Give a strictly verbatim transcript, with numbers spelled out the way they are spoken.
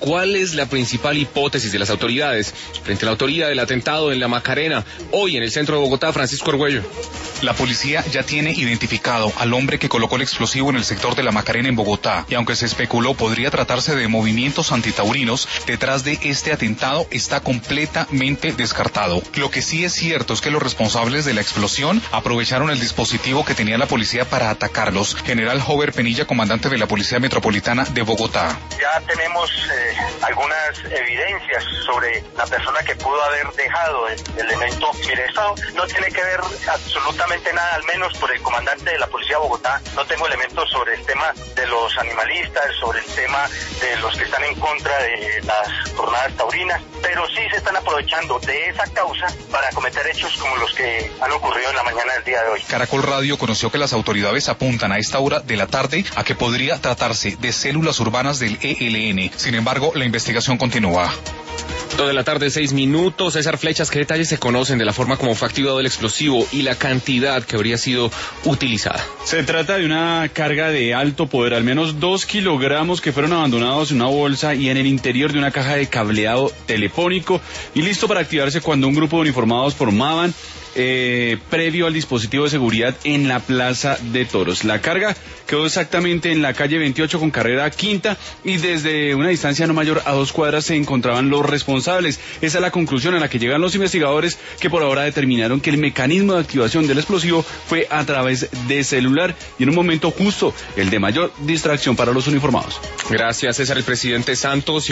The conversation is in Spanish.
¿cuál es la principal hipótesis de las autoridades frente a la autoría del atentado en la Macarena, hoy en el centro de Bogotá? Francisco Argüello. La policía ya tiene identificado al hombre que colocó el explosivo en el sector de la Macarena en Bogotá, y aunque se especuló podría tratarse de movimientos antitaurinos, detrás de este atentado está completamente descartado. Lo que sí es cierto es que los responsables de la explosión aprovecharon el dispositivo que tenía la policía para atacarlos. General Jover Penilla, comandante de la Policía Metropolitana de Bogotá. Ya tenemos eh, algunas evidencias sobre la persona que pudo haber dejado el elemento. Mire, esto no tiene que ver absolutamente nada, al menos por el comandante de la Policía de Bogotá. No tengo elementos sobre el tema de los animalistas, sobre el tema de los que están en contra de las jornadas taurinas, pero sí se están aprovechando de esa causa para cometer hechos como los que han ocurrido en la mañana del día de hoy. Caracol Radio conoció que las autoridades apuntan a esta hora de la tarde a que podría tratarse de células urbanas del E L N. Sin embargo, la investigación continúa. Toda la tarde, seis minutos. César Flechas, ¿qué detalles se conocen de la forma como fue activado el explosivo y la cantidad que habría sido utilizada? Se trata de una carga de alto poder, al menos dos kilogramos que fueron abandonados en una bolsa y en el interior de una caja de cableado telefónico y listo para activarse cuando un grupo de uniformados formaban Eh, previo al dispositivo de seguridad en la Plaza de Toros. La carga quedó exactamente en la calle veintiocho con carrera quinta y desde una distancia no mayor a dos cuadras se encontraban los responsables. Esa es la conclusión a la que llegan los investigadores, que por ahora determinaron que el mecanismo de activación del explosivo fue a través de celular y en un momento justo el de mayor distracción para los uniformados. Gracias, César. El presidente Santos